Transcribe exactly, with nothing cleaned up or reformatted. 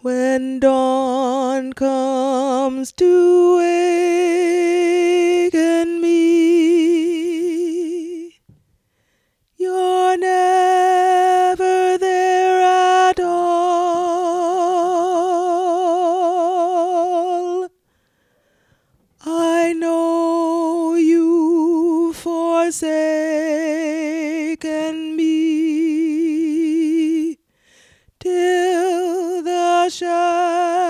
When dawn comes to waken me, you're never there at all. I know you've forsaken me till the shadow